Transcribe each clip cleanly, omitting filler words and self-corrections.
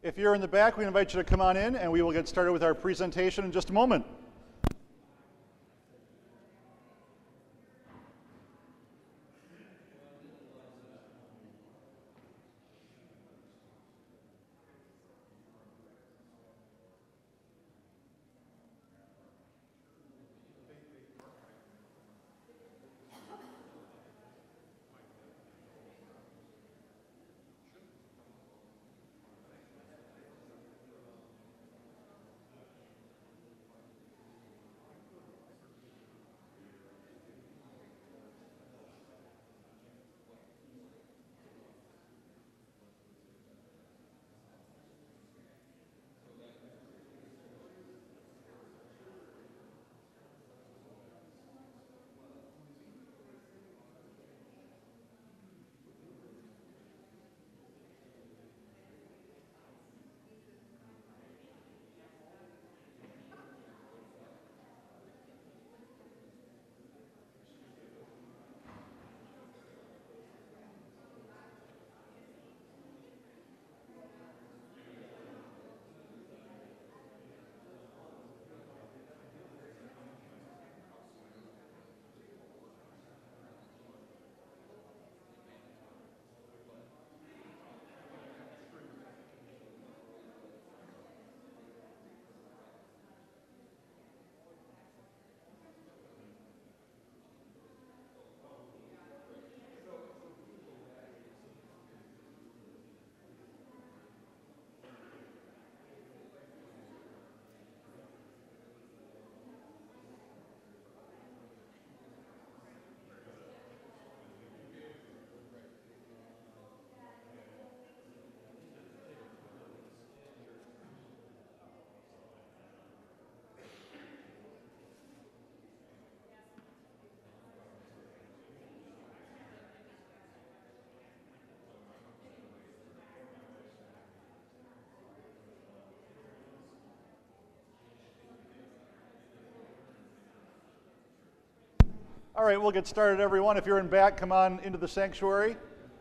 If you're in the back, we invite you to come on in and we will get started with our presentation in just a moment. All right, we'll get started, everyone. If you're in back, come on into the sanctuary.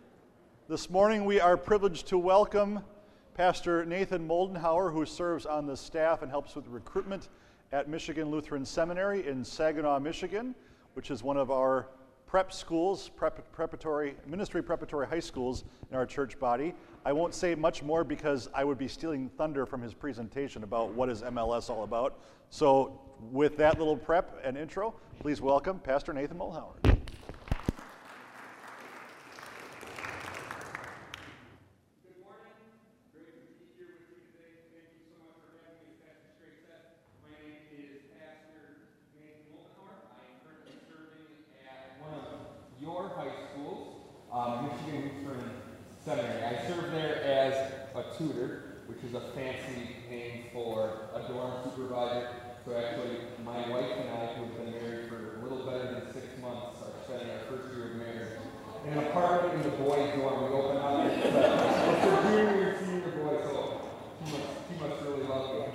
This morning, we are privileged to welcome Pastor Nathan Moldenhauer, who serves on the staff and helps with recruitment at Michigan Lutheran Seminary in Saginaw, Michigan, which is one of our prep schools, ministry preparatory high schools in our church body. I won't say much more because I would be stealing thunder from his presentation about what is MLS all about. So with that little prep and intro, please welcome Pastor Nathan Moldenhauer. Good morning. Great to be here with you today. Thank you so much for having me, Pastor Straight. My name is Pastor Nathan Moldenhauer. I am currently serving at one of your high schools, Michigan Lutheran Seminary. I serve there as a tutor, which is a fancy name for a dorm supervisor. So actually, my wife and I, who have been married for a little better than 6 months, are spending our first year of marriage in an apartment in the boys' dorm. We open up and it's a junior, senior boy, so he must really love me.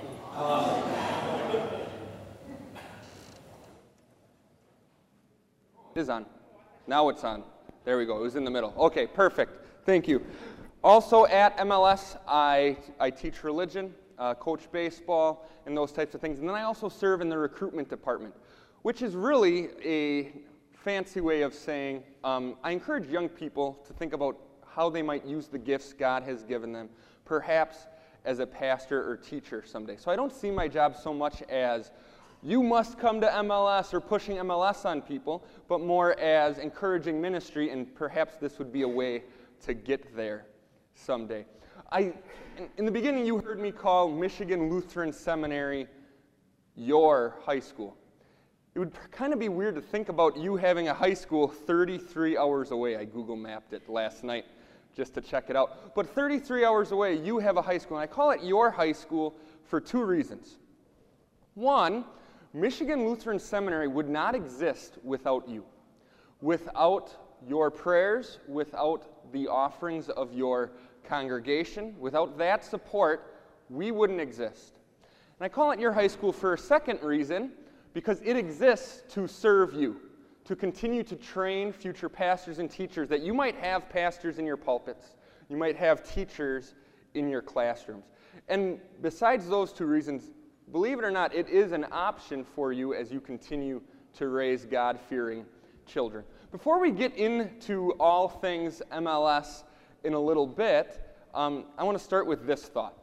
It is on. Now it's on. There we go. It was in the middle. Okay, perfect. Thank you. Also at MLS, I teach religion, coach baseball, and those types of things. And then I also serve in the recruitment department, which is really a fancy way of saying I encourage young people to think about how they might use the gifts God has given them, perhaps as a pastor or teacher someday. So I don't see my job so much as you must come to MLS or pushing MLS on people, but more as encouraging ministry, and perhaps this would be a way to get there someday. In the beginning, you heard me call Michigan Lutheran Seminary your high school. It would kind of be weird to think about you having a high school 33 hours away. I Google mapped it last night just to check it out. But 33 hours away, you have a high school. And I call it your high school for 2 reasons. One, Michigan Lutheran Seminary would not exist without you. Without your prayers, without the offerings of your congregation, without that support, we wouldn't exist. And I call it your high school for a second reason, because it exists to serve you, to continue to train future pastors and teachers, that you might have pastors in your pulpits, you might have teachers in your classrooms. And besides those two reasons, believe it or not, it is an option for you as you continue to raise God-fearing children. Before we get into all things MLS in a little bit, I want to start with this thought.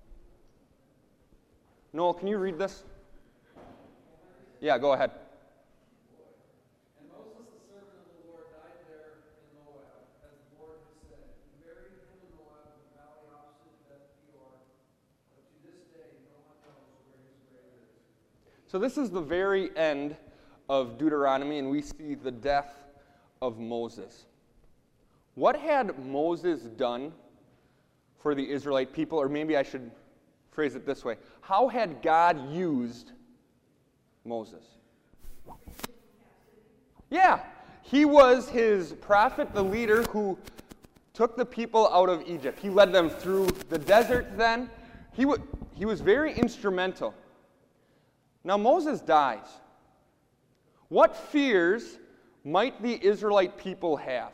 Noel, can you read this? Yeah, go ahead. And Moses, the servant of the Lord, died there in Moab, as the Lord had said. He buried him in Moab, in the valley opposite Beth Peor. But to this day, no one knows where his grave is. So this is the very end of Deuteronomy, and we see the death of Moses. What had Moses done for the Israelite people? Or maybe I should phrase it this way. How had God used Moses? Yeah, he was his prophet, the leader who took the people out of Egypt. He led them through the desert then. He was very instrumental. Now Moses dies. What fears might the Israelite people have?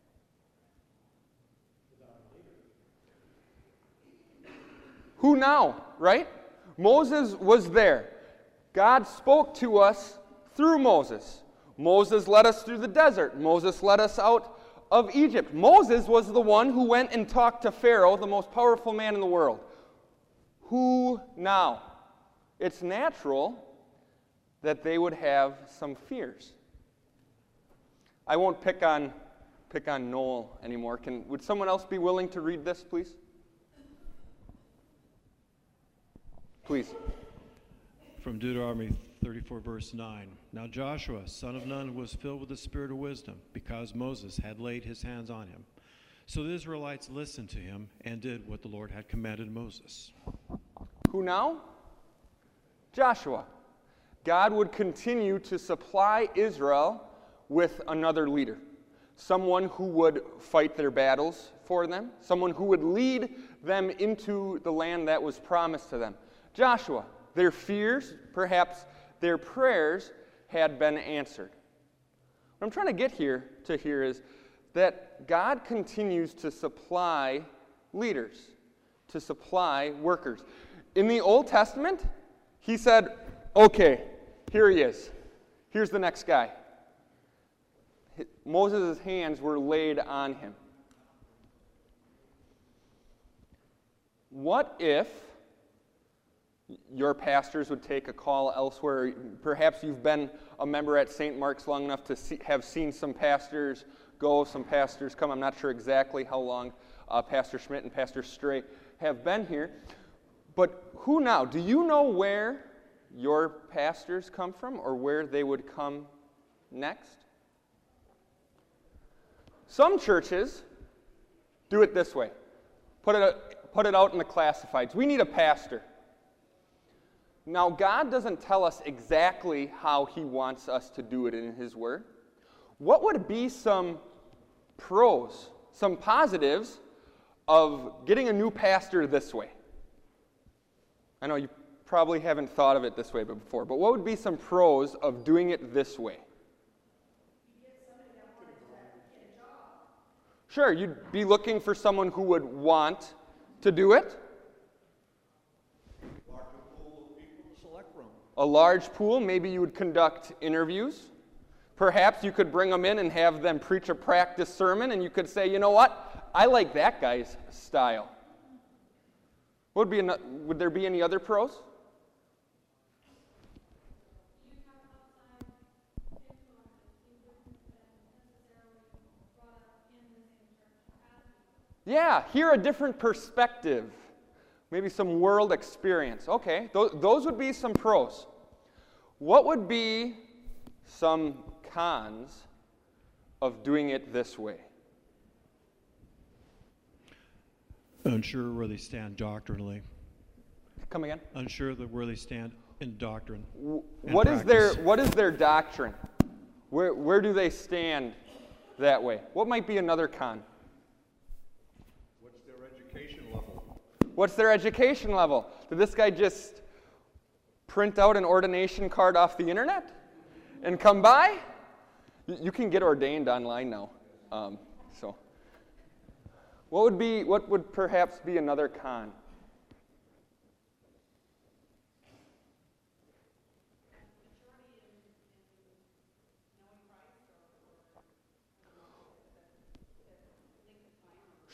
Who now, right? Moses was there. God spoke to us through Moses. Moses led us through the desert. Moses led us out of Egypt. Moses was the one who went and talked to Pharaoh, the most powerful man in the world. Who now? It's natural that they would have some fears. I won't pick on Noel anymore. Would someone else be willing to read this, please? Please. From Deuteronomy 34, verse 9. Now Joshua, son of Nun, was filled with the spirit of wisdom, because Moses had laid his hands on him. So the Israelites listened to him and did what the Lord had commanded Moses. Who now? Joshua. God would continue to supply Israel with another leader, someone who would fight their battles for them, someone who would lead them into the land that was promised to them. Joshua, their fears, perhaps their prayers, had been answered. What I'm trying to get here is that God continues to supply leaders, to supply workers. In the Old Testament, he said, okay, here he is. Here's the next guy. Moses' hands were laid on him. What if your pastors would take a call elsewhere? Perhaps you've been a member at St. Mark's long enough to have seen some pastors go, some pastors come. I'm not sure exactly how long Pastor Schmidt and Pastor Stray have been here. But who now? Do you know where your pastors come from or where they would come next? Some churches do it this way. Put it out in the classifieds. We need a pastor. Now, God doesn't tell us exactly how he wants us to do it in his word. What would be some pros, some positives of getting a new pastor this way? I know you probably haven't thought of it this way before, but what would be some pros of doing it this way? Sure, you'd be looking for someone who would want to do it. A large pool, maybe you would conduct interviews. Perhaps you could bring them in and have them preach a practice sermon, and you could say, you know what, I like that guy's style. Would there be any other pros? Yeah, hear a different perspective. Maybe some world experience. Okay, those would be some pros. What would be some cons of doing it this way? Unsure where they stand doctrinally. Come again? Unsure where they stand in doctrine. What is their doctrine? Where do they stand that way? What might be another con? What's their education level? Did this guy just print out an ordination card off the internet and come by? You can get ordained online now. What would perhaps be another con?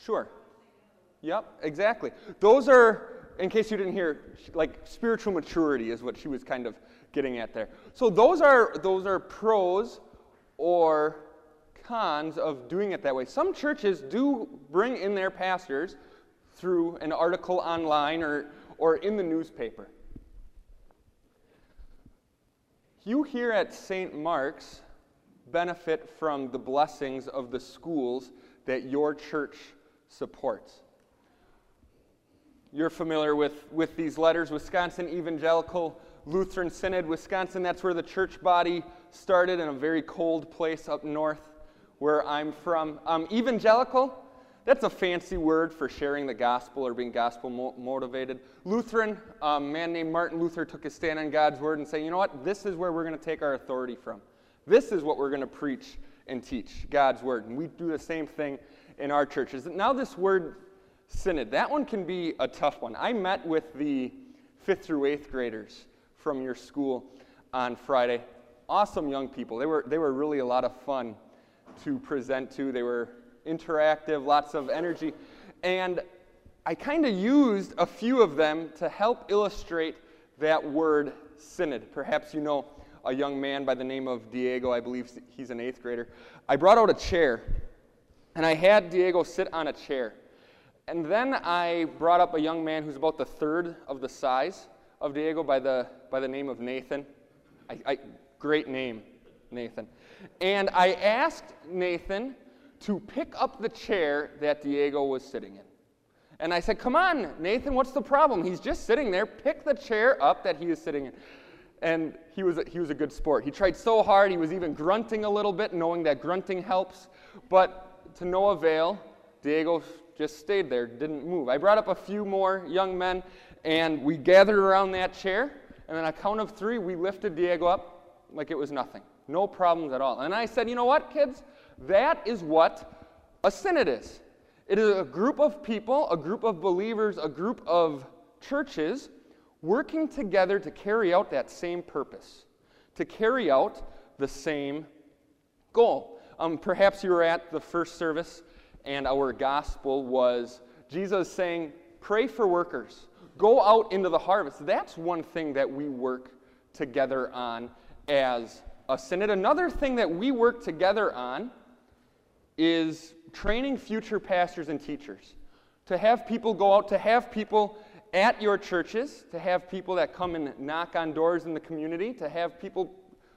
Sure. Yep, exactly. Those are, in case you didn't hear, like spiritual maturity is what she was kind of getting at there. So those are pros or cons of doing it that way. Some churches do bring in their pastors through an article online or in the newspaper. You here at St. Mark's benefit from the blessings of the schools that your church supports. You're familiar with these letters, Wisconsin Evangelical Lutheran Synod, Wisconsin. That's where the church body started, in a very cold place up north where I'm from. Evangelical, that's a fancy word for sharing the gospel or being gospel motivated. Lutheran, a man named Martin Luther took his stand on God's word and saying, you know what, this is where we're going to take our authority from. This is what we're going to preach and teach, God's word. And we do the same thing in our churches. Now this word synod, that one can be a tough one. I met with the 5th through 8th graders from your school on Friday. Awesome young people. They were really a lot of fun to present to. They were interactive, lots of energy. And I kind of used a few of them to help illustrate that word synod. Perhaps you know a young man by the name of Diego. I believe he's an 8th grader. I brought out a chair, and I had Diego sit on a chair. And then I brought up a young man who's about the third of the size of Diego by the name of Nathan. Great name, Nathan. And I asked Nathan to pick up the chair that Diego was sitting in. And I said, come on, Nathan, what's the problem? He's just sitting there. Pick the chair up that he is sitting in. And he was a good sport. He tried so hard. He was even grunting a little bit, knowing that grunting helps. But to no avail, Diego just stayed there, didn't move. I brought up a few more young men, and we gathered around that chair. And on a count of 3, we lifted Diego up like it was nothing. No problems at all. And I said, you know what, kids? That is what a synod is. It is a group of people, a group of believers, a group of churches working together to carry out that same purpose, to carry out the same goal. Perhaps you were at the first service and our gospel was Jesus saying, pray for workers. Go out into the harvest. That's one thing that we work together on as a synod. Another thing that we work together on is training future pastors and teachers. To have people go out, to have people at your churches, to have people that come and knock on doors in the community, to have people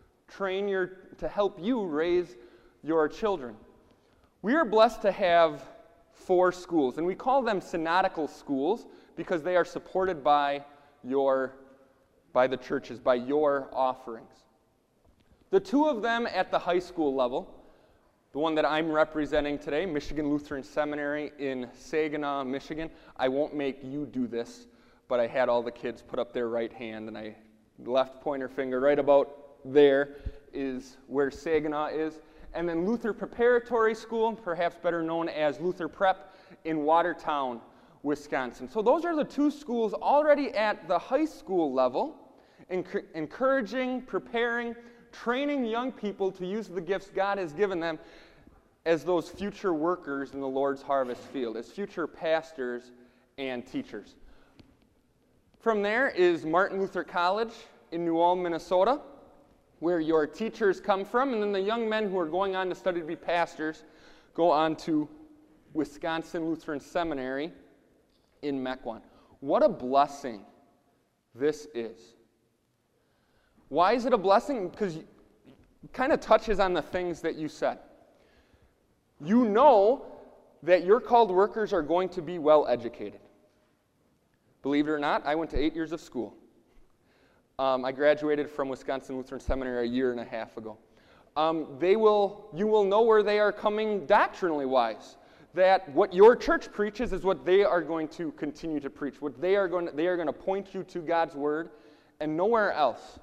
to help you raise your children. We are blessed to have 4 schools, and we call them synodical schools because they are supported by the churches, by your offerings. The 2 of them at the high school level, the one that I'm representing today, Michigan Lutheran Seminary in Saginaw, Michigan. I won't make you do this, but I had all the kids put up their right hand, and I left pointer finger right about there is where Saginaw is. And then Luther Preparatory School, perhaps better known as Luther Prep, in Watertown, Wisconsin. So those are the 2 schools already at the high school level, encouraging, preparing, training young people to use the gifts God has given them as those future workers in the Lord's harvest field, as future pastors and teachers. From there is Martin Luther College in New Ulm, Minnesota, where your teachers come from, and then the young men who are going on to study to be pastors go on to Wisconsin Lutheran Seminary in Mequon. What a blessing this is. Why is it a blessing? Because it kind of touches on the things that you said. You know that your called workers are going to be well educated. Believe it or not, I went to 8 years of school. I graduated from Wisconsin Lutheran Seminary a year and a half ago. You will know where they are coming doctrinally wise. That what your church preaches is what they are going to continue to preach. What they are going to point you to God's word and nowhere else.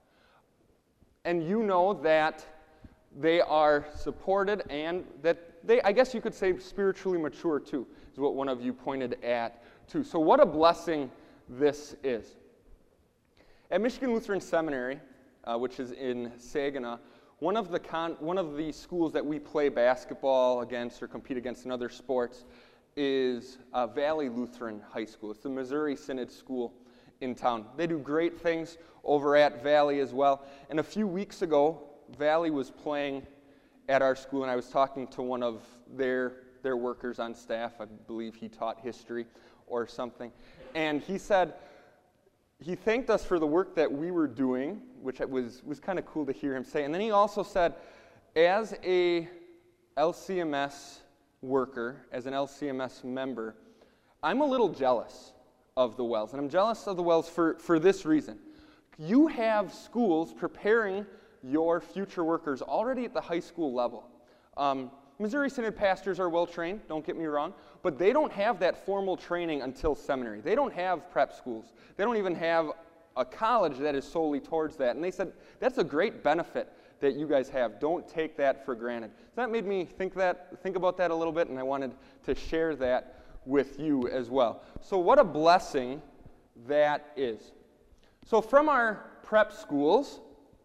And you know that they are supported and that they, I guess you could say, spiritually mature too, is what one of you pointed at too. So what a blessing this is. At Michigan Lutheran Seminary, which is in Saginaw, one of the schools that we play basketball against or compete against in other sports is Valley Lutheran High School. It's the Missouri Synod School in town. They do great things over at Valley as well. And a few weeks ago, Valley was playing at our school, and I was talking to one of their workers on staff. I believe he taught history or something. And he said, he thanked us for the work that we were doing, which was kind of cool to hear him say. And then he also said, as a LCMS worker, as an LCMS member, I'm a little jealous of the Wells. And I'm jealous of the Wells for this reason. You have schools preparing your future workers already at the high school level. Missouri Synod pastors are well trained, don't get me wrong, but they don't have that formal training until seminary. They don't have prep schools. They don't even have a college that is solely towards that. And they said, that's a great benefit that you guys have. Don't take that for granted. So that made me think about that a little bit, and I wanted to share that with you as well. So what a blessing that is. So from our prep schools,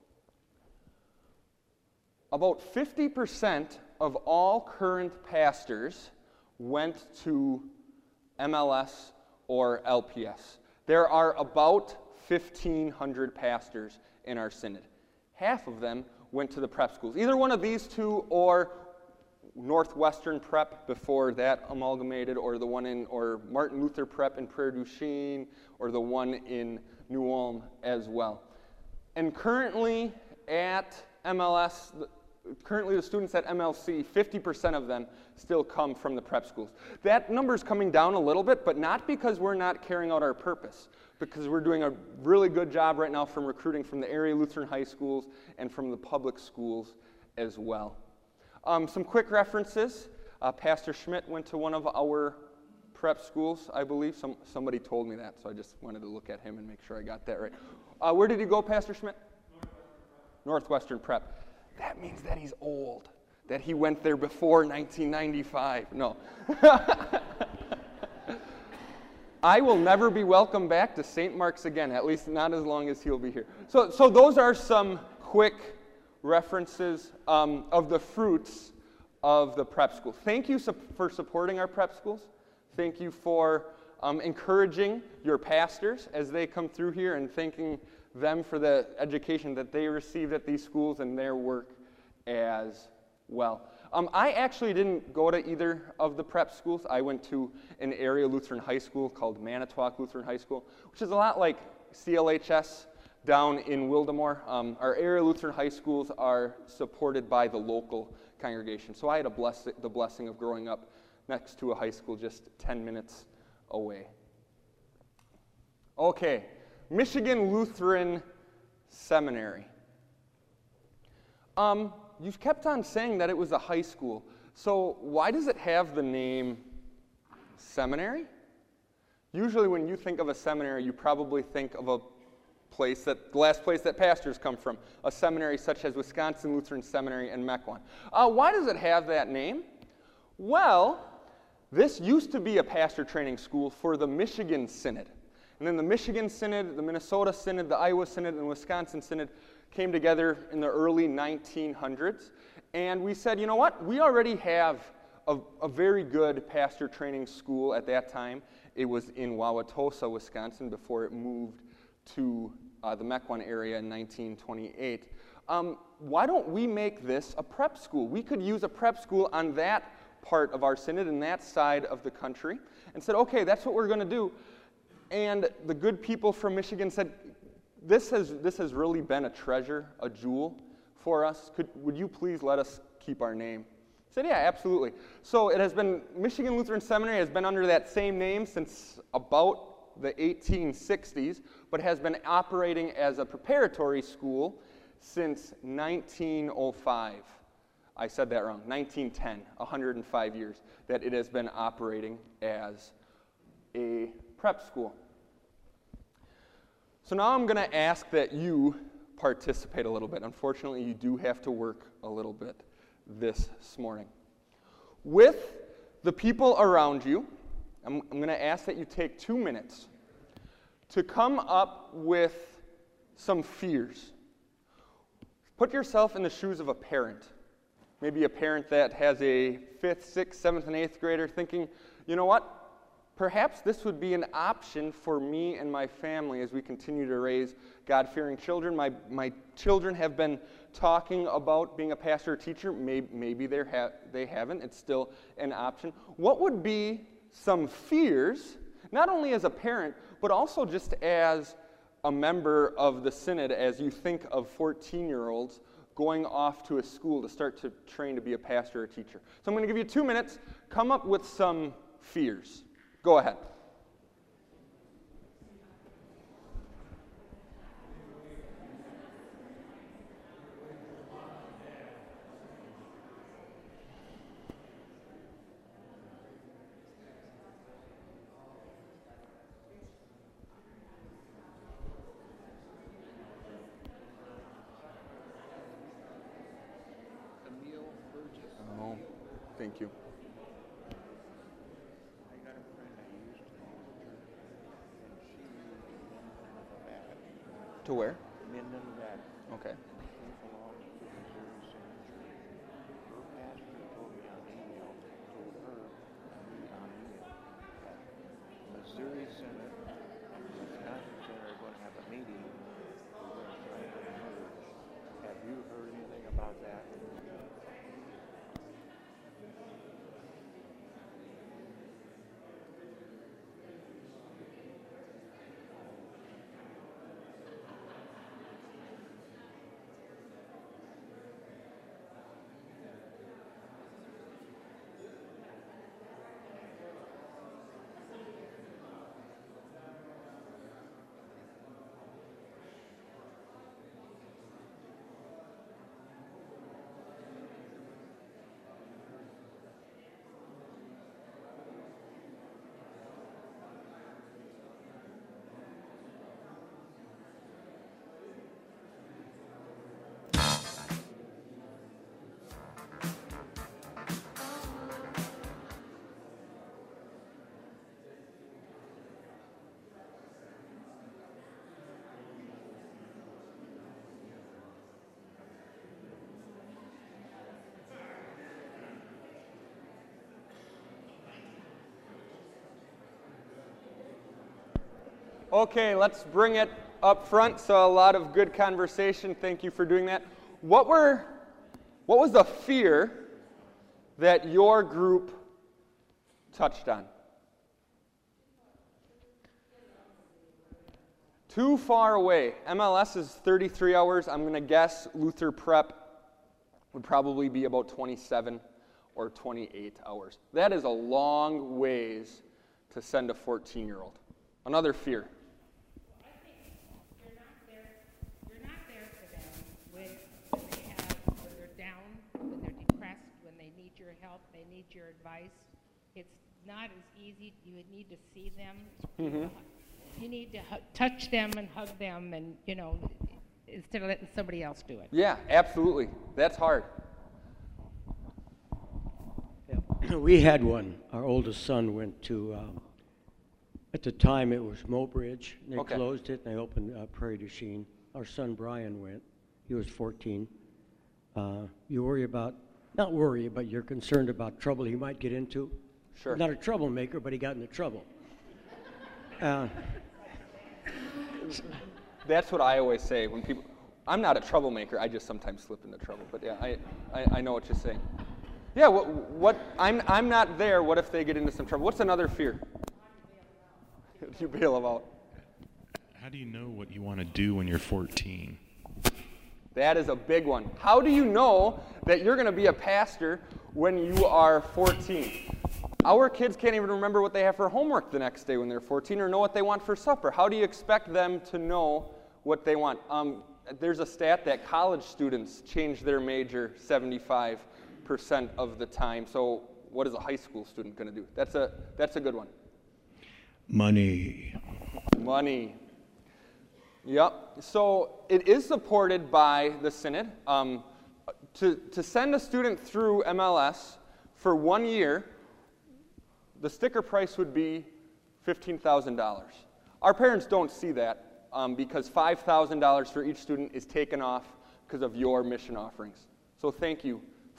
about 50% of all current pastors went to MLS or LPS. There are about 1,500 pastors in our synod. Half of them went to the prep schools. Either one of these two or Northwestern Prep before that amalgamated, or the one or Martin Luther Prep in Prairie du Chien, or the one in New Ulm as well. And currently at MLS, currently the students at MLC, 50% of them still come from the prep schools. That number's coming down a little bit, but not because we're not carrying out our purpose, because we're doing a really good job right now from recruiting from the area Lutheran high schools and from the public schools as well. Some quick references. Pastor Schmidt went to one of our prep schools, I believe. Somebody told me that, so I just wanted to look at him and make sure I got that right. Where did he go, Pastor Schmidt? Northwestern Prep. That means that he's old, that he went there before 1995. No. I will never be welcome back to St. Mark's again, at least not as long as he'll be here. So those are some quick references of the fruits of the prep school. Thank you for supporting our prep schools. Thank you for encouraging your pastors as they come through here, and thanking them for the education that they received at these schools and their work as well. I actually didn't go to either of the prep schools. I went to an area Lutheran high school called Manitowoc Lutheran High School, which is a lot like CLHS down in Wildemore. Our area Lutheran high schools are supported by the local congregation. So I had the blessing of growing up next to a high school just 10 minutes away. Okay, Michigan Lutheran Seminary. You've kept on saying that it was a high school. So why does it have the name seminary? Usually when you think of a seminary, you probably think of the last place that pastors come from, a seminary such as Wisconsin Lutheran Seminary and Mequon. Why does it have that name? Well, this used to be a pastor training school for the Michigan Synod. And then the Michigan Synod, the Minnesota Synod, the Iowa Synod, and the Wisconsin Synod came together in the early 1900s. And we said, you know what? We already have a very good pastor training school at that time. It was in Wauwatosa, Wisconsin, before it moved to the Mequon area in 1928. Why don't we make this a prep school? We could use a prep school on that part of our synod and that side of the country, and said, okay, that's what we're going to do. And the good people from Michigan said, this has really been a treasure, a jewel for us. Would you please let us keep our name? I said, yeah, absolutely. So it has been, Michigan Lutheran Seminary has been under that same name since about the 1860s, but has been operating as a preparatory school since 1905. I said that wrong, 1910, 105 years that it has been operating as a prep school. So now I'm going to ask that you participate a little bit. Unfortunately, you do have to work a little bit this morning. With the people around you, I'm going to ask that you take 2 minutes to come up with some fears. Put yourself in the shoes of a parent Maybe a parent that has a 5th, 6th, 7th, and 8th grader thinking, you know what? Perhaps this would be an option for me and my family as we continue to raise God-fearing children. My children have been talking about being a pastor or teacher. Maybe they haven't. It's still an option. What would be some fears, not only as a parent, but also just as a member of the synod, as you think of 14-year-olds going off to a school to start to train to be a pastor or teacher? So I'm going to give you 2 minutes. Come up with some fears. Go ahead. Oh, thank you. To where? Minden Valley. Okay. She belongs to the Missouri Synod Church. Her pastor told me on email, told her on email that Missouri Synod and Wisconsin Synod are going to have a meeting. We're going to try to merge. Have you heard anything about that? Okay, let's bring it up front. So a lot of good conversation. Thank you for doing that. What was the fear that your group touched on? Too far away. MLS is 33 hours. I'm going to guess Luther Prep would probably be about 27 or 28 hours. That is a long ways to send a 14-year-old. Another fear. I think you're not there for them when they're down, when they're depressed, when they need your help, they need your advice. It's not as easy. You would need to see them. Mm-hmm. You need to touch them and hug them, and instead of letting somebody else do it. Yeah, absolutely. That's hard. Yeah. We had one. Our oldest son went to, at the time it was Mobridge. They Okay. closed it and they opened Prairie du Chien. Our son Brian went. He was 14. You worry about, not worry, but you're concerned about trouble he might get into. Sure. Not a troublemaker, but he got into trouble. That's what I always say when people. I'm not a troublemaker. I just sometimes slip into trouble. But yeah, I know what you're saying. Yeah. What? I'm not there. What if they get into some trouble? What's another fear? You bail them out. How do you know what you want to do when you're 14? That is a big one. How do you know that you're going to be a pastor when you are 14? Our kids can't even remember what they have for homework the next day when they're 14 or know what they want for supper. How do you expect them to know what they want? There's a stat that college students change their major 75% of the time. So what is a high school student going to do? That's a good one. Money. Money. Yep. So it is supported by the Synod. To send a student through MLS for 1 year, the sticker price would be $15,000. Our parents don't see that because $5,000 for each student is taken off because of your mission offerings. So thank you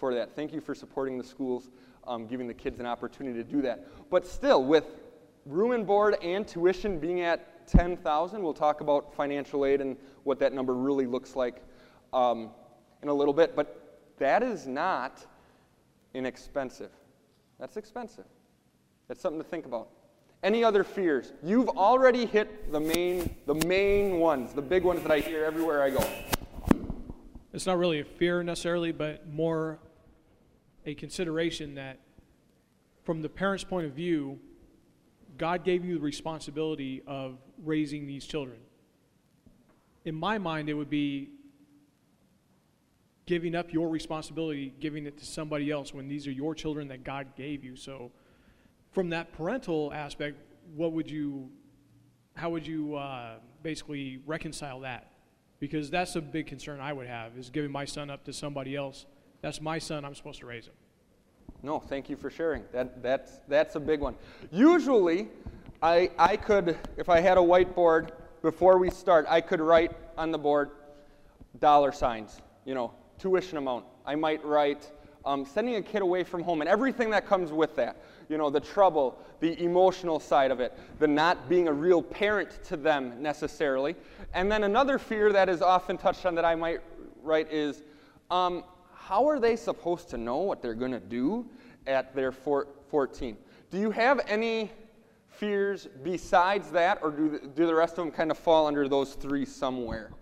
for that. Thank you for supporting the schools, giving the kids an opportunity to do that. But still, with room and board and tuition being at $10,000, we'll talk about financial aid and what that number really looks like in a little bit. But that is not inexpensive. That's expensive. That's something to think about. Any other fears? You've already hit the main ones, the big ones that I hear everywhere I go. It's not really a fear necessarily, but more a consideration that from the parent's point of view, God gave you the responsibility of raising these children. In my mind, it would be giving up your responsibility, giving it to somebody else when these are your children that God gave you. So from that parental aspect, how would you basically reconcile that? Because that's a big concern I would have, is giving my son up to somebody else. That's my son, I'm supposed to raise him. No, thank you for sharing. That's a big one. Usually, I could, if I had a whiteboard before we start, I could write on the board dollar signs, tuition amount. I might write sending a kid away from home and everything that comes with that. The trouble, the emotional side of it, the not being a real parent to them necessarily. And then another fear that is often touched on that I might write is, how are they supposed to know what they're going to do at their 14? Do you have any fears besides that, or do the rest of them kind of fall under those three somewhere?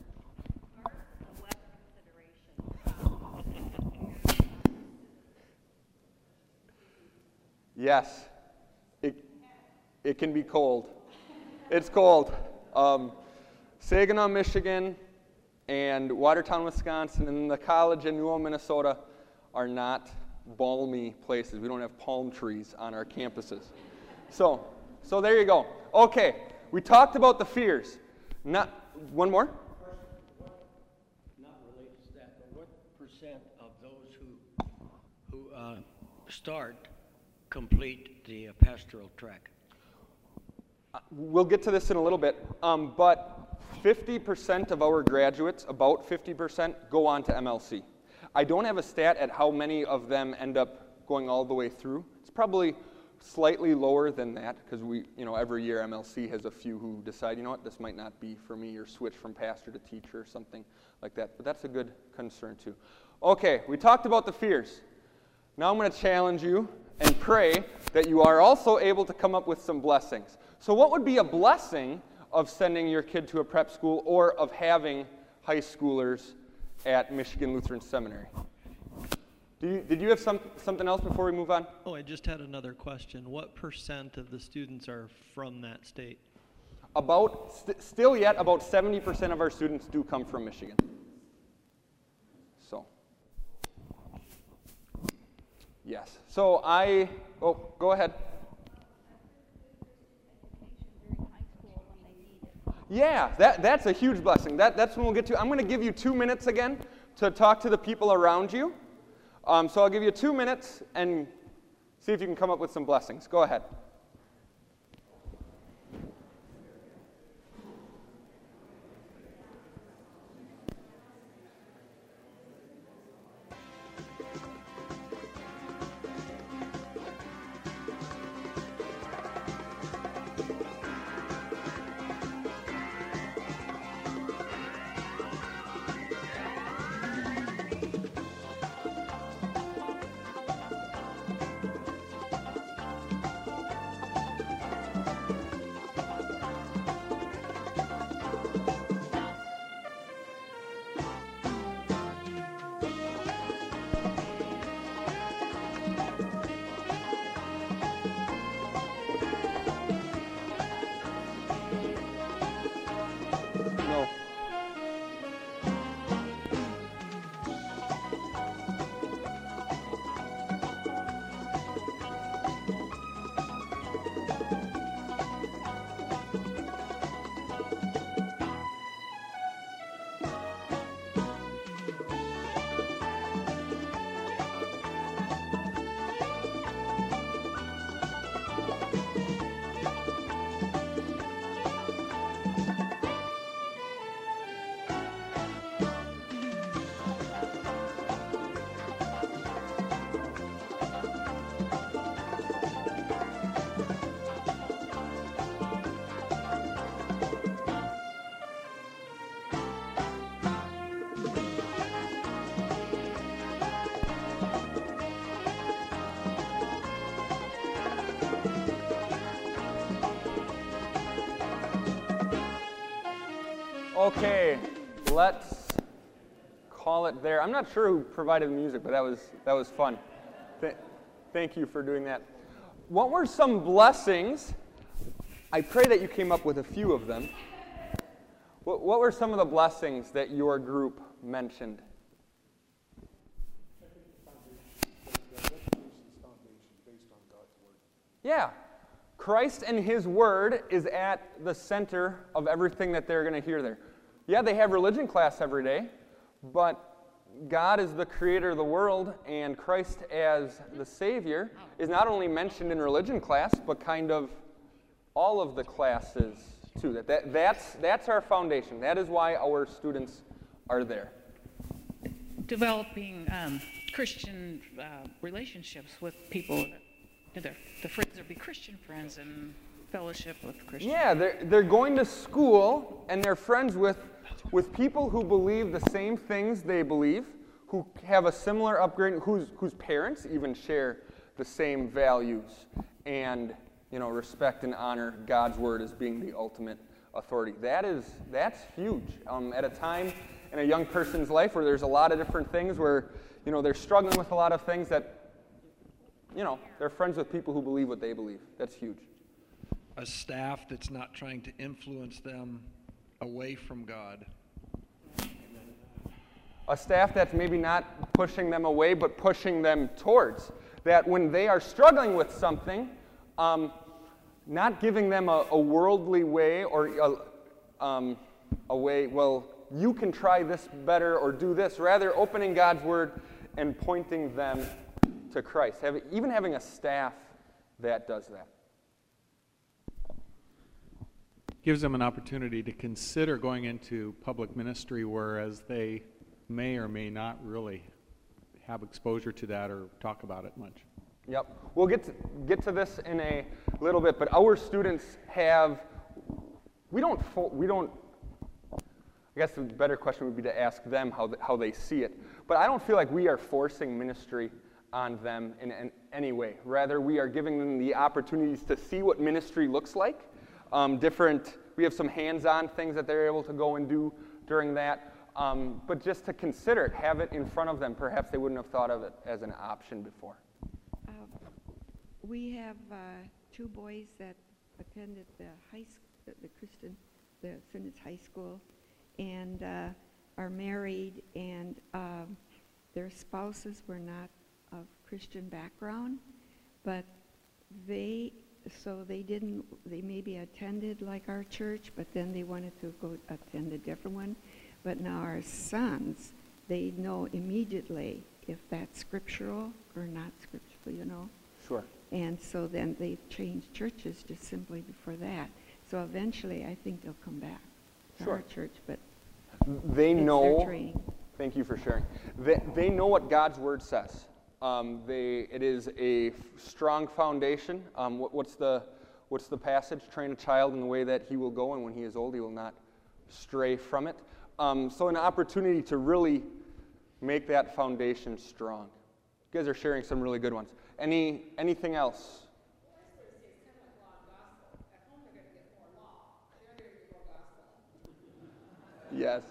Yes, it can be cold. It's cold. Saginaw, Michigan, and Watertown, Wisconsin, and the college in Newell, Minnesota are not balmy places. We don't have palm trees on our campuses. So there you go. Okay, we talked about the fears. One more? Not related to that, but what percent of those who start complete the pastoral track? We'll get to this in a little bit, but 50% of our graduates, about 50%, go on to MLC. I don't have a stat at how many of them end up going all the way through. It's probably slightly lower than that, because every year MLC has a few who decide, this might not be for me, or switch from pastor to teacher or something like that. But that's a good concern too. Okay, we talked about the fears. Now I'm going to challenge you and pray that you are also able to come up with some blessings. So what would be a blessing of sending your kid to a prep school or of having high schoolers at Michigan Lutheran Seminary? Did you have something else before we move on? Oh, I just had another question. What percent of the students are from that state? Still yet, about 70% of our students do come from Michigan. So, yes. So go ahead. Yeah, that's a huge blessing. That's when we'll get to. I'm going to give you 2 minutes again to talk to the people around you. So I'll give you 2 minutes and see if you can come up with some blessings. Go ahead. Okay, let's call it there. I'm not sure who provided the music, but that was fun. Thank you for doing that. What were some blessings? I pray that you came up with a few of them. What were some of the blessings that your group mentioned? Yeah. Christ and His Word is at the center of everything that they're going to hear there. Yeah, they have religion class every day, but God is the creator of the world, and Christ as the Savior is not only mentioned in religion class, but kind of all of the classes too. That's our foundation. That is why our students are there. Developing Christian relationships with people. The friends will be Christian friends and fellowship with Christians. Yeah, they're going to school and they're friends with people who believe the same things they believe, who have a similar upbringing, whose parents even share the same values and respect and honor God's Word as being the ultimate authority. That's huge. At a time in a young person's life where there's a lot of different things where they're struggling with a lot of things that they're friends with people who believe what they believe. That's huge. A staff that's not trying to influence them away from God. A staff that's maybe not pushing them away, but pushing them towards. That when they are struggling with something, not giving them a worldly way or a way, well, you can try this better or do this. Rather, opening God's Word and pointing them to Christ. Even having a staff that does that. Gives them an opportunity to consider going into public ministry, whereas they may or may not really have exposure to that or talk about it much. Yep. We'll get to this in a little bit, but our students have, we don't, I guess the better question would be to ask them how they see it. But I don't feel like we are forcing ministry on them in any way. Rather, we are giving them the opportunities to see what ministry looks like. We have some hands-on things that they're able to go and do during that. But just to consider it, have it in front of them. Perhaps they wouldn't have thought of it as an option before. We have two boys that attended the high school, the Synod's High School, and are married, and their spouses were not of Christian background, but they maybe attended like our church, but then they wanted to go attend a different one. But now our sons, they know immediately if that's scriptural or not scriptural, Sure. And so then they've changed churches just simply for that. So eventually I think they'll come back to our church, but they know. Their training. Thank you for sharing. They know what God's Word says. It is a strong foundation. What's the passage? Train a child in the way that he will go, and when he is old, he will not stray from it. So an opportunity to really make that foundation strong. You guys are sharing some really good ones. Anything else? Yes.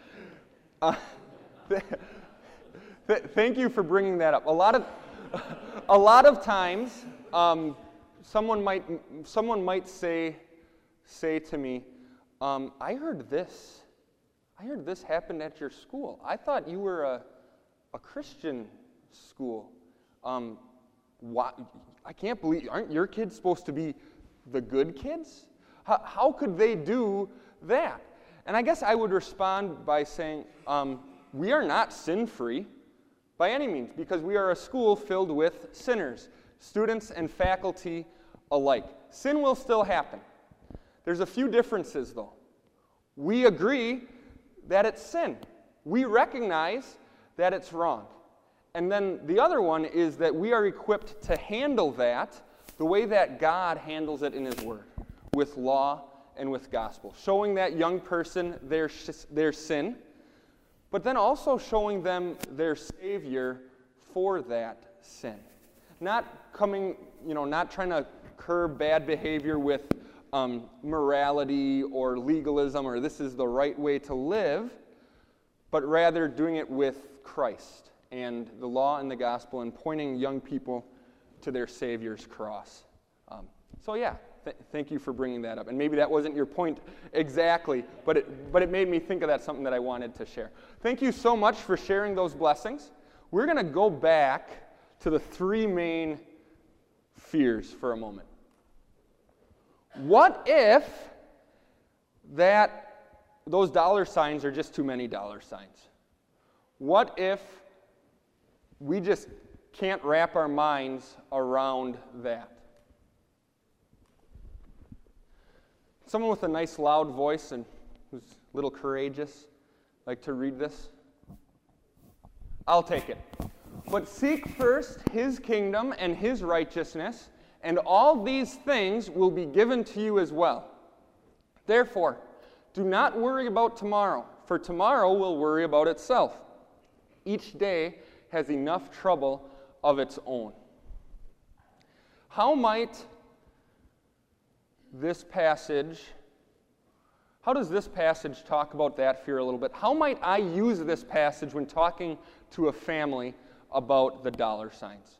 Thank you for bringing that up. A lot of times, someone might say to me, "I heard this happened at your school. I thought you were a Christian school. Why? I can't believe. Aren't your kids supposed to be the good kids? How could they do that?" And I guess I would respond by saying, we are not sin-free by any means, because we are a school filled with sinners, students and faculty alike. Sin will still happen. There's a few differences, though. We agree that it's sin. We recognize that it's wrong. And then the other one is that we are equipped to handle that the way that God handles it in His Word, with law and with gospel, showing that young person their sin, but then also showing them their Savior for that sin. Not trying to curb bad behavior with morality or legalism or this is the right way to live, but rather doing it with Christ and the law and the gospel and pointing young people to their Savior's cross. Thank you for bringing that up. And maybe that wasn't your point exactly, but it made me think of that, something that I wanted to share. Thank you so much for sharing those blessings. We're going to go back to the three main fears for a moment. What if those dollar signs are just too many dollar signs? What if we just can't wrap our minds around that? Someone with a nice loud voice and who's a little courageous, like to read this? I'll take it. But seek first his kingdom and his righteousness, and all these things will be given to you as well. Therefore, do not worry about tomorrow, for tomorrow will worry about itself. Each day has enough trouble of its own. How does this passage talk about that fear a little bit? How might I use this passage when talking to a family about the dollar signs?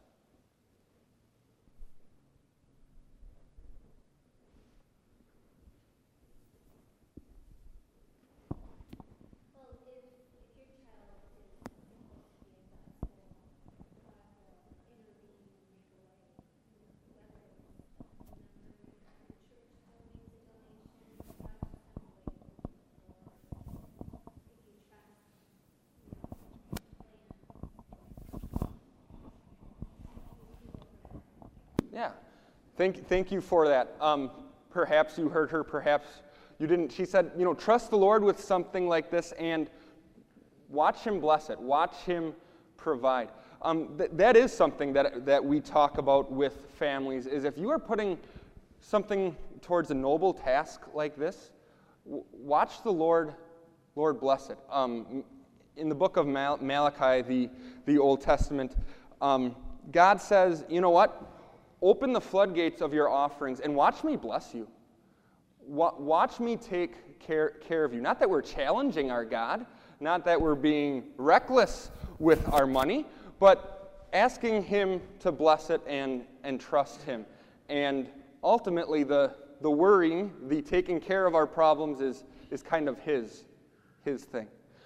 Yeah, thank you for that. Perhaps you heard her, perhaps you didn't. She said, trust the Lord with something like this and watch him bless it. Watch him provide. That is something that we talk about with families, is if you are putting something towards a noble task like this, watch the Lord bless it. In the book of Malachi, the Old Testament, God says, you know what? Open the floodgates of your offerings and watch me bless you. Watch me take care of you. Not that we're challenging our God, not that we're being reckless with our money, but asking him to bless it and trust him. And ultimately, the worrying, the taking care of our problems is kind of his thing.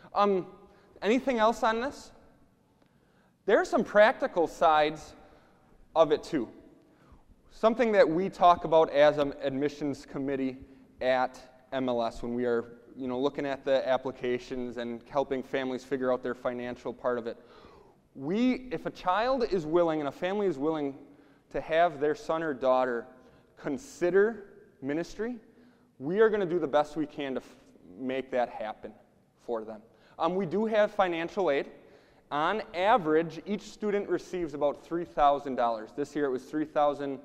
Anything else on this? There are some practical sides of it too. Something that we talk about as an admissions committee at MLS when we are, looking at the applications and helping families figure out their financial part of it. If a child is willing and a family is willing to have their son or daughter consider ministry, we are going to do the best we can to make that happen for them. We do have financial aid. On average, each student receives about $3,000. This year it was $3,200.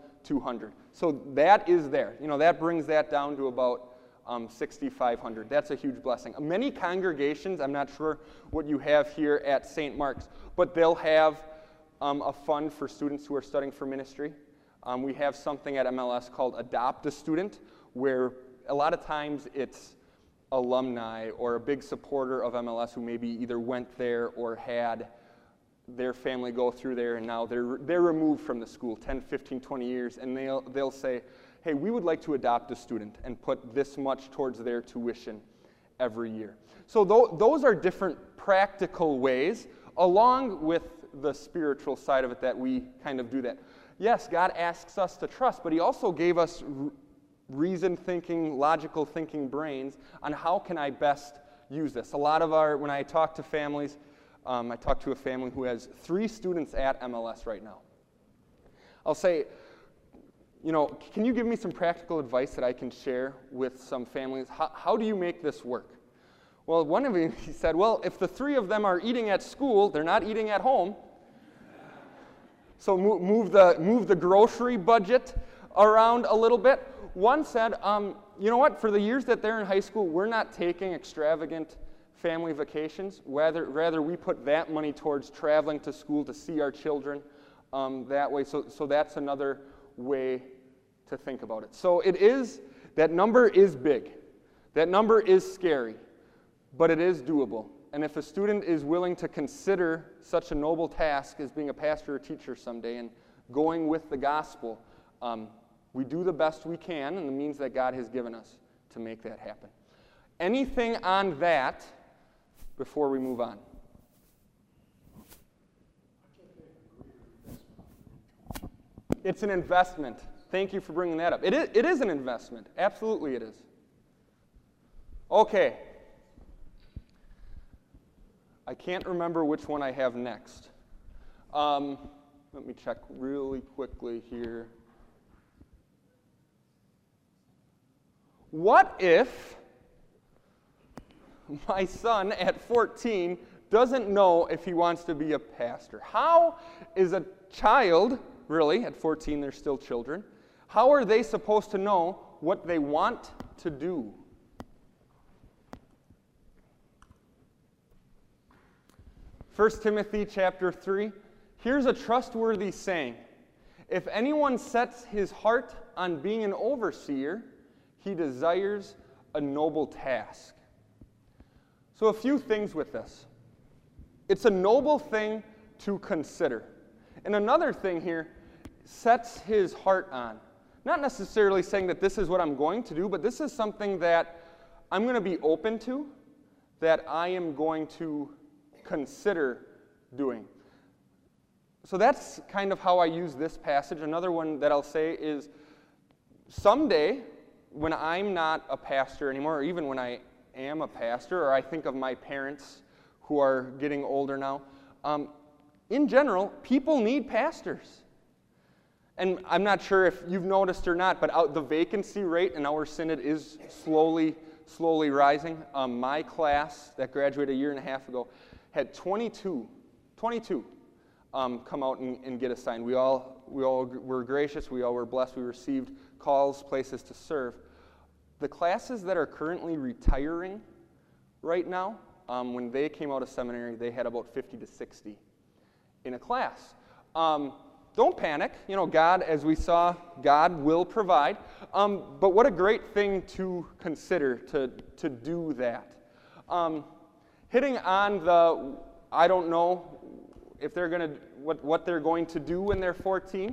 So that is there. That brings that down to about $6,500. That's a huge blessing. Many congregations, I'm not sure what you have here at St. Mark's, but they'll have a fund for students who are studying for ministry. We have something at MLS called Adopt a Student, where a lot of times it's alumni or a big supporter of MLS who maybe either went there or had their family go through there, and now they're removed from the school 10, 15, 20 years, and they'll say, hey, we would like to adopt a student and put this much towards their tuition every year. So those are different practical ways, along with the spiritual side of it, that we kind of do that. Yes, God asks us to trust, but he also gave us reasoned thinking, logical thinking brains on how can I best use this. When I talk to families, I talk to a family who has 3 students at MLS right now. I'll say, can you give me some practical advice that I can share with some families? How do you make this work? Well, one of them, he said, well, if the 3 of them are eating at school, they're not eating at home. So move the grocery budget around a little bit. One said, you know what, for the years that they're in high school, we're not taking extravagant family vacations. Rather we put that money towards traveling to school to see our children that way. So that's another way to think about it. So it is That number is big. That number is scary, but it is doable. And if a student is willing to consider such a noble task as being a pastor or teacher someday and going with the gospel, we do the best we can in the means that God has given us to make that happen. Anything on that before we move on? It's an investment. Thank you for bringing that up. It is an investment. Absolutely it is. Okay. I can't remember which one I have next. Let me check really quickly here. What if my son at 14 doesn't know if he wants to be a pastor? How is a child, really, at 14 they're still children, how are they supposed to know what they want to do? First Timothy chapter 3, here's a trustworthy saying. If anyone sets his heart on being an overseer, he desires a noble task. So a few things with this. It's a noble thing to consider. And another thing here, sets his heart on. Not necessarily saying that this is what I'm going to do, but this is something that I'm going to be open to, that I am going to consider doing. So that's kind of how I use this passage. Another one that I'll say is someday, when I'm not a pastor anymore, or even when I am a pastor, or I think of my parents who are getting older now, in general, people need pastors. And I'm not sure if you've noticed or not, but the vacancy rate in our synod is slowly rising. My class that graduated a year and a half ago had 22 come out and get assigned. We all were gracious. We all were blessed. We received calls, places to serve. The classes that are currently retiring right now, when they came out of seminary, they had about 50 to 60 in a class. Don't panic. You know, God, as we saw, God will provide. But what a great thing to consider to do that. Hitting on the, I don't know if they're going to, what they're going to do when they're 14.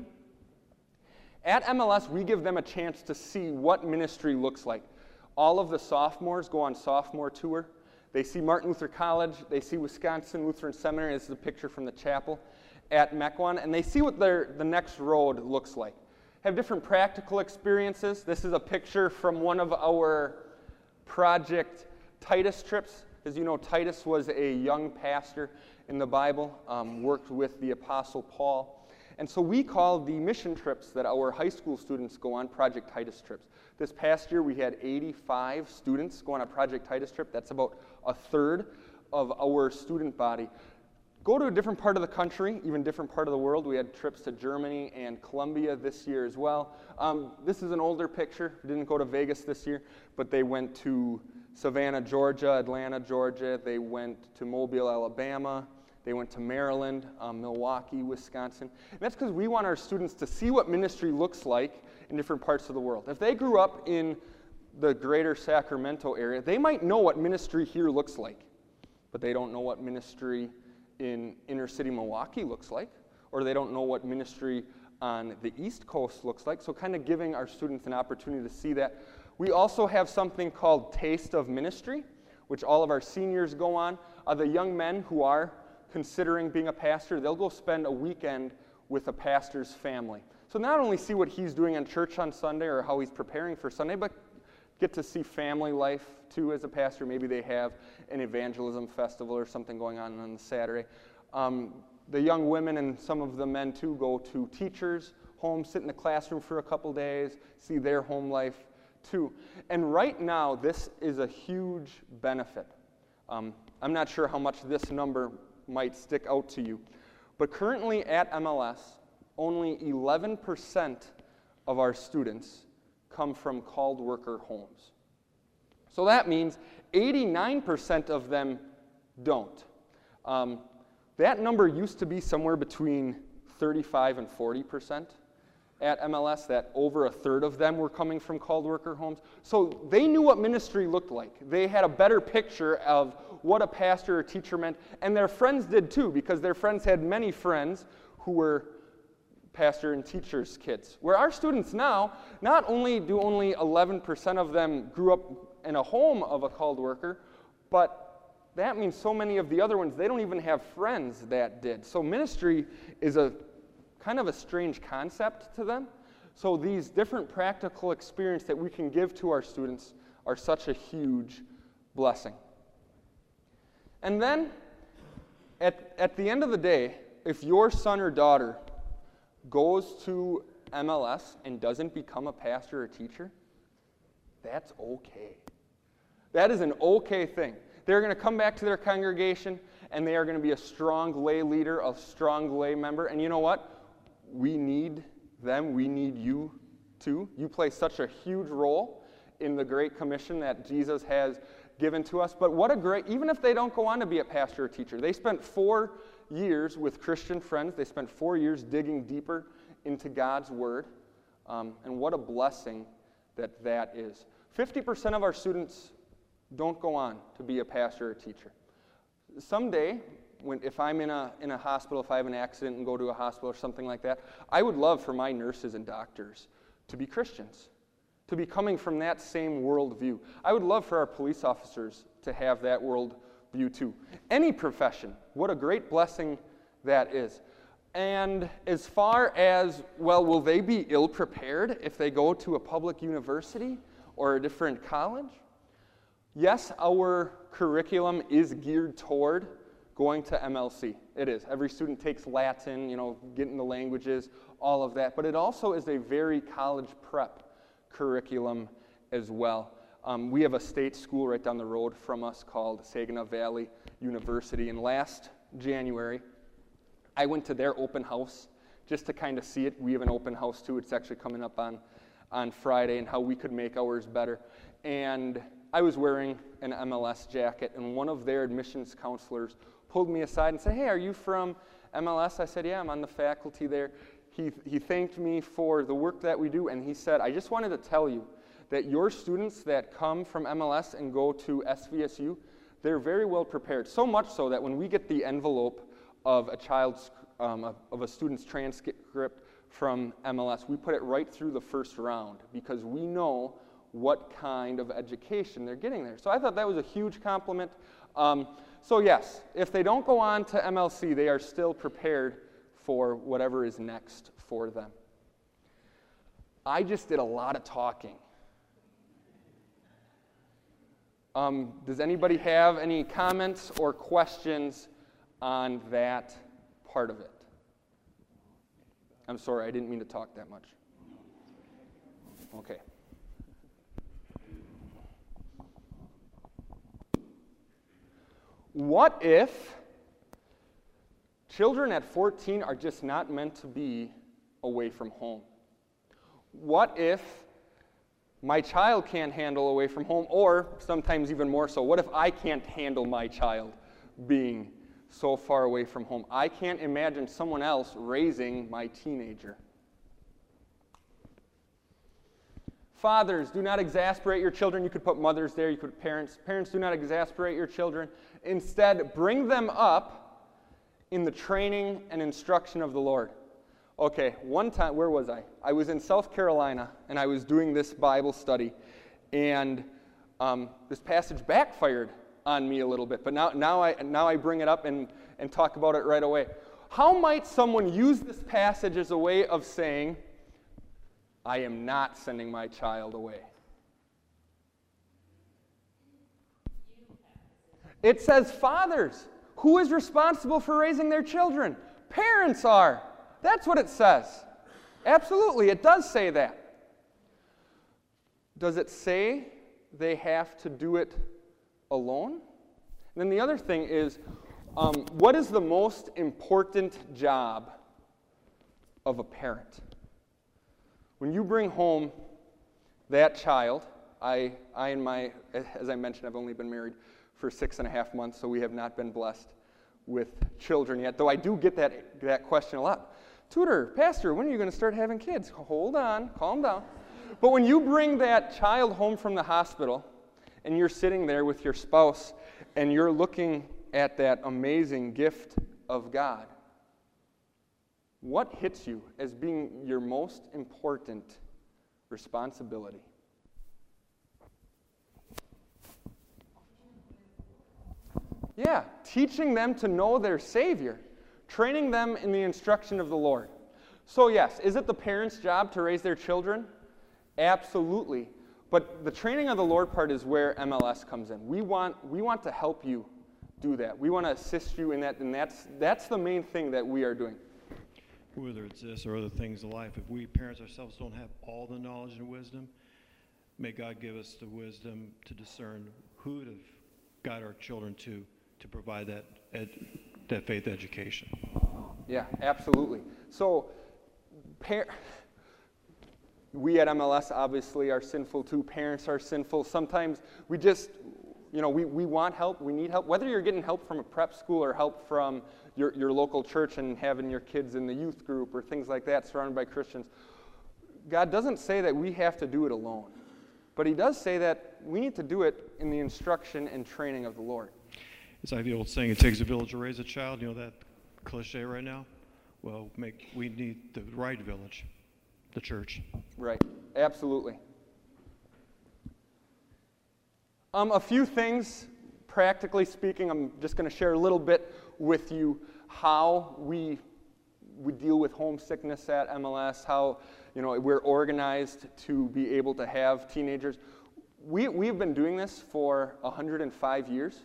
At MLS, we give them a chance to see what ministry looks like. All of the sophomores go on sophomore tour. They see Martin Luther College. They see Wisconsin Lutheran Seminary. This is a picture from the chapel at Mequon. And they see what the next road looks like. Have different practical experiences. This is a picture from one of our Project Titus trips. As you know, Titus was a young pastor in the Bible, worked with the Apostle Paul. And so we call the mission trips that our high school students go on Project Titus trips. This past year we had 85 students go on a Project Titus trip. That's about a third of our student body. Go to a different part of the country, even different part of the world. We had trips to Germany and Colombia this year as well. This is an older picture. Didn't go to Vegas this year, but they went to Savannah, Georgia, Atlanta, Georgia. They went to Mobile, Alabama. They went to Maryland, Milwaukee, Wisconsin. And that's because we want our students to see what ministry looks like in different parts of the world. If they grew up in the greater Sacramento area, they might know what ministry here looks like, but they don't know what ministry in inner city Milwaukee looks like, or they don't know what ministry on the East Coast looks like. So kind of giving our students an opportunity to see that. We also have something called Taste of Ministry, which all of our seniors go on. The young men who are considering being a pastor, they'll go spend a weekend with a pastor's family. So not only see what he's doing in church on Sunday or how he's preparing for Sunday, but get to see family life too as a pastor. Maybe they have an evangelism festival or something going on the Saturday. The young women and some of the men too go to teachers' homes, sit in the classroom for a couple days, see their home life too. And right now, this is a huge benefit. I'm not sure how much this number might stick out to you. But currently at MLS, only 11% of our students come from called worker homes. So that means 89% of them don't. That number used to be somewhere between 35 and 40%. at MLS that over a third of them were coming from called worker homes. So they knew what ministry looked like. They had a better picture of what a pastor or teacher meant, and their friends did too, because their friends had many friends who were pastor and teachers' kids. Where our students now, not only do only 11% of them grew up in a home of a called worker, but that means so many of the other ones, they don't even have friends that did. So ministry is a kind of a strange concept to them. So these different practical experiences that we can give to our students are such a huge blessing. And then, at the end of the day, if your son or daughter goes to MLS and doesn't become a pastor or teacher, that's okay. That is an okay thing. They're going to come back to their congregation, and they are going to be a strong lay leader, a strong lay member. And you know what? We need them. We need you too. You play such a huge role in the Great Commission that Jesus has given to us. But what a great, even if they don't go on to be a pastor or teacher, they spent 4 years with Christian friends. They spent 4 years digging deeper into God's Word. And what a blessing that is. 50% of our students don't go on to be a pastor or teacher. Someday, if I'm in a hospital, if I have an accident and go to a hospital or something like that, I would love for my nurses and doctors to be Christians, to be coming from that same worldview. I would love for our police officers to have that worldview too. Any profession, what a great blessing that is. And as far as, well, will they be ill-prepared if they go to a public university or a different college? Yes, our curriculum is geared toward going to MLC. It is. Every student takes Latin, getting the languages, all of that. But it also is a very college prep curriculum as well. We have a state school right down the road from us called Saginaw Valley University. And last January, I went to their open house just to kind of see it. We have an open house too. It's actually coming up on Friday, and how we could make ours better. And I was wearing an MLS jacket, and one of their admissions counselors pulled me aside and said, "Hey, are you from MLS?" I said, "Yeah, I'm on the faculty there." He thanked me for the work that we do, and he said, "I just wanted to tell you that your students that come from MLS and go to SVSU, they're very well prepared. So much so that when we get the envelope of a student's transcript from MLS, we put it right through the first round because we know what kind of education they're getting there." So I thought that was a huge compliment. So yes, if they don't go on to MLC, they are still prepared for whatever is next for them. I just did a lot of talking. Does anybody have any comments or questions on that part of it? I'm sorry, I didn't mean to talk that much. Okay. What if children at 14 are just not meant to be away from home? What if my child can't handle away from home, or sometimes even more so, what if I can't handle my child being so far away from home? I can't imagine someone else raising my teenager. Fathers, do not exasperate your children. You could put mothers there, you could put parents. Parents, do not exasperate your children. Instead, bring them up in the training and instruction of the Lord. Okay, one time, where was I? I was in South Carolina, and I was doing this Bible study, and this passage backfired on me a little bit, but now I bring it up and talk about it right away. How might someone use this passage as a way of saying, I am not sending my child away? It says fathers. Who is responsible for raising their children? Parents are. That's what it says. Absolutely, it does say that. Does it say they have to do it alone? And then the other thing is, what is the most important job of a parent? When you bring home that child, as I mentioned, I've only been married for 6.5 months, so we have not been blessed with children yet, though I do get that question a lot. Tutor, pastor, when are you going to start having kids? Hold on, calm down. But when you bring that child home from the hospital and you're sitting there with your spouse and you're looking at that amazing gift of God, what hits you as being your most important responsibility? Yeah, teaching them to know their Savior, training them in the instruction of the Lord. So yes, is it the parents' job to raise their children? Absolutely. But the training of the Lord part is where MLS comes in. We want to help you do that. We want to assist you in that, and that's the main thing that we are doing. Whether it's this or other things in life, if we parents ourselves don't have all the knowledge and wisdom, may God give us the wisdom to discern who to guide our children to provide that faith education. Yeah, absolutely. So, we at MLS obviously are sinful too. Parents are sinful. Sometimes we just, we want help. We need help. Whether you're getting help from a prep school or help from your local church and having your kids in the youth group or things like that surrounded by Christians, God doesn't say that we have to do it alone. But he does say that we need to do it in the instruction and training of the Lord. It's like the old saying, it takes a village to raise a child. You know that cliche right now? Well, we need the right village, the church. Right, absolutely. A few things, practically speaking, I'm just going to share a little bit with you how we deal with homesickness at MLS, how we're organized to be able to have teenagers. We've been doing this for 105 years,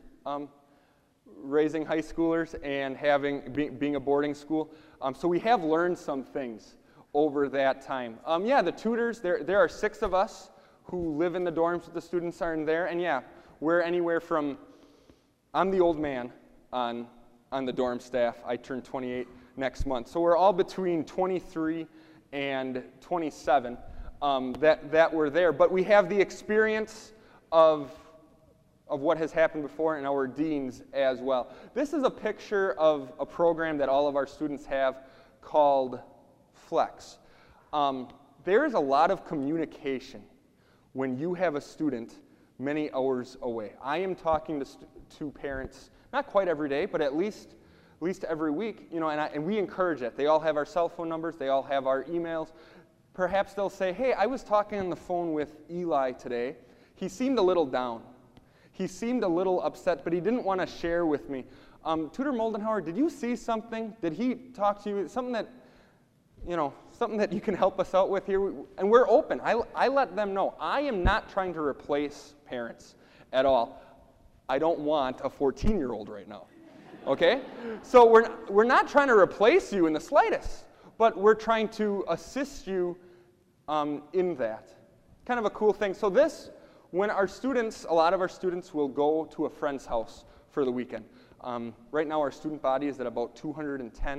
raising high schoolers and being a boarding school. So we have learned some things over that time. The tutors, there are 6 of us who live in the dorms with the students aren't there, and we're anywhere from, I'm the old man on the dorm staff. I turn 28 next month. So we're all between 23 and 27 that were there. But we have the experience of what has happened before and our deans as well. This is a picture of a program that all of our students have called Flex. There is a lot of communication when you have a student many hours away. I am talking to parents, not quite every day, but at least every week, and we encourage that. They all have our cell phone numbers. They all have our emails. Perhaps they'll say, hey, I was talking on the phone with Eli today. He seemed a little down. He seemed a little upset, but he didn't want to share with me. Tutor Moldenhauer, did you see something? Did he talk to you? Something that you can help us out with here? And we're open. I let them know. I am not trying to replace parents at all. I don't want a 14-year-old right now. Okay? So we're not trying to replace you in the slightest, but we're trying to assist you in that. Kind of a cool thing. So when a lot of our students will go to a friend's house for the weekend. Right now our student body is at about 210.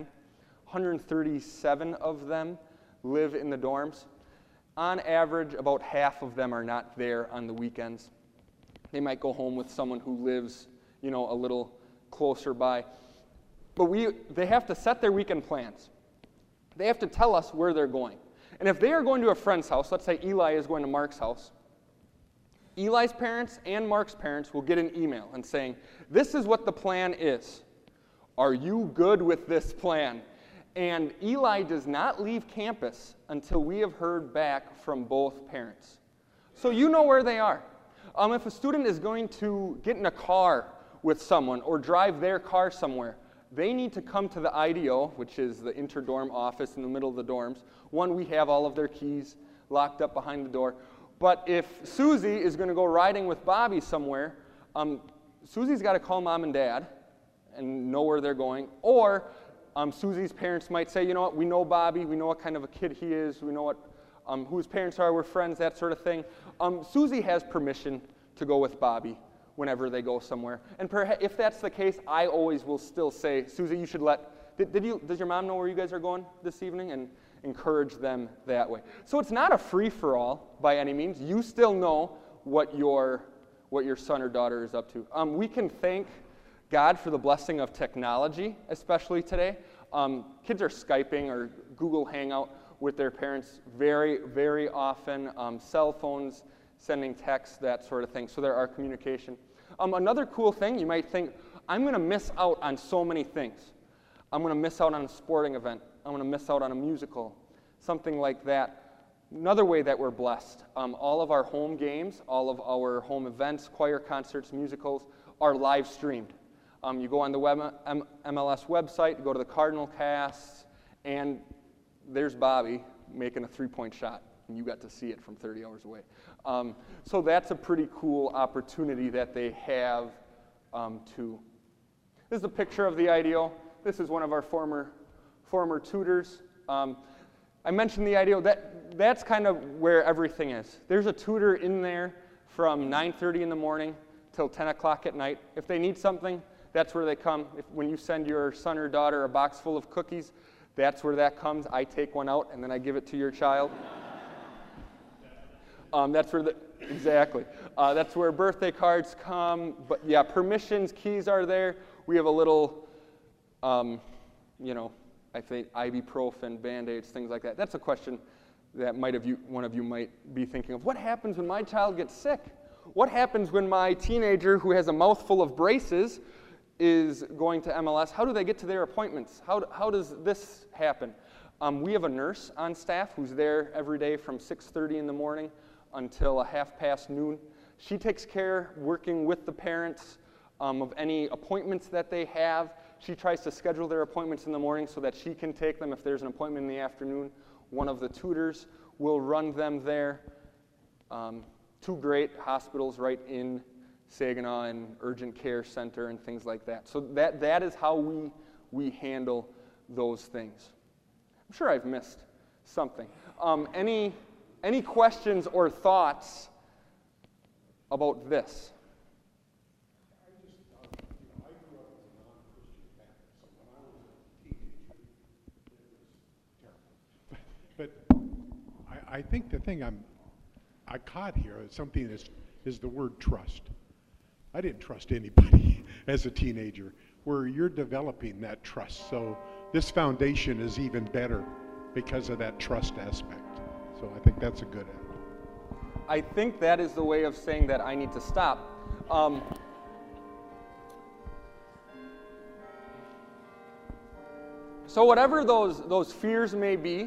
137 of them live in the dorms. On average, about half of them are not there on the weekends. They might go home with someone who lives, a little closer by. But they have to set their weekend plans. They have to tell us where they're going. And if they are going to a friend's house, let's say Eli is going to Mark's house, Eli's parents and Mark's parents will get an email and saying, this is what the plan is. Are you good with this plan? And Eli does not leave campus until we have heard back from both parents. So you know where they are. If a student is going to get in a car with someone or drive their car somewhere, they need to come to the IDO, which is the interdorm office in the middle of the dorms. We have all of their keys locked up behind the door. But if Susie is going to go riding with Bobby somewhere, Susie's got to call mom and dad and know where they're going. Or Susie's parents might say, you know what, we know Bobby, we know what kind of a kid he is, we know who his parents are, we're friends, that sort of thing. Susie has permission to go with Bobby whenever they go somewhere. And if that's the case, I always will still say, Susie, you should does your mom know where you guys are going this evening? And encourage them that way. So it's not a free-for-all by any means. You still know what your son or daughter is up to. We can thank God for the blessing of technology, especially today. Kids are Skyping or Google Hangout with their parents very, very often. Cell phones, sending texts, that sort of thing. So there are communication. Another cool thing, you might think, I'm going to miss out on so many things. I'm going to miss out on a sporting event. I'm going to miss out on a musical, something like that. Another way that we're blessed, all of our home games, all of our home events, choir concerts, musicals, are live streamed. You go on the MLS website, you go to the Cardinal Casts, and there's Bobby making a three-point shot, and you got to see it from 30 hours away. So that's a pretty cool opportunity that they have too. This is a picture of the IDEO. This is one of our former tutors. I mentioned the IDEO. That's kind of where everything is. There's a tutor in there from 9:30 in the morning till 10 o'clock at night. If they need something, that's where they come. When you send your son or daughter a box full of cookies, that's where that comes. I take one out, and then I give it to your child. That's where exactly. That's where birthday cards come. But yeah, permissions, keys are there. We have a little, I think ibuprofen, Band-Aids, things like that. That's a question that one of you might be thinking of. What happens when my child gets sick? What happens when my teenager who has a mouthful of braces is going to MLS? How do they get to their appointments? How does this happen? We have a nurse on staff who's there every day from 6:30 in the morning until 1:30 noon. She takes care, working with the parents, of any appointments that they have. She tries to schedule their appointments in the morning so that she can take them. If there's an appointment in the afternoon, one of the tutors will run them there. Two great hospitals right in Saginaw and urgent care center and things like that. So that is how we handle those things. I'm sure I've missed something. Any questions or thoughts about this? But I think the thing I caught here is something is the word trust. I didn't trust anybody as a teenager, where you're developing that trust. So this foundation is even better because of that trust aspect. So I think that's a good end. I think that is the way of saying that I need to stop. So whatever those fears may be,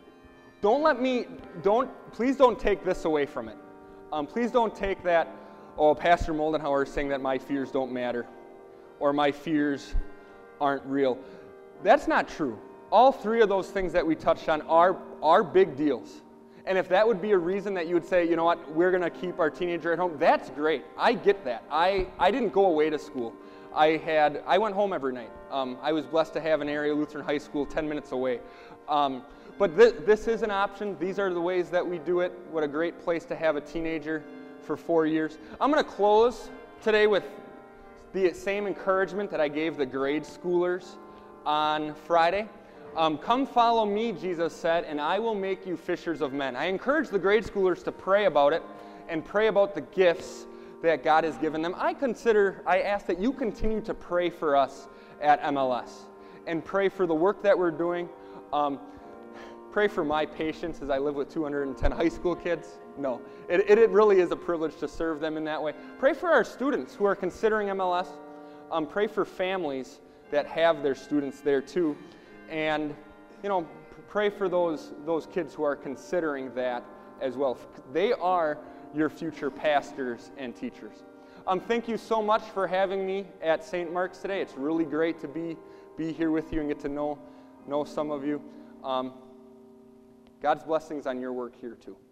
please don't take this away from it. Please don't take that, Pastor Moldenhauer is saying that my fears don't matter, or my fears aren't real. That's not true. All three of those things that we touched on are big deals. And if that would be a reason that you would say, you know what, we're going to keep our teenager at home, that's great. I get that. I didn't go away to school. I went home every night. I was blessed to have an area Lutheran high school 10 minutes away. But this is an option. These are the ways that we do it. What a great place to have a teenager for 4 years. I'm going to close today with the same encouragement that I gave the grade schoolers on Friday. Come follow me, Jesus said, and I will make you fishers of men. I encourage the grade schoolers to pray about it and pray about the gifts that God has given them. I ask that you continue to pray for us at MLS and pray for the work that we're doing. Pray for my patience as I live with 210 high school kids. No, it really is a privilege to serve them in that way. Pray for our students who are considering MLS. Pray for families that have their students there too. And, pray for those kids who are considering that as well. They are your future pastors and teachers. Thank you so much for having me at St. Mark's today. It's really great to be here with you and get to know some of you. God's blessings on your work here too.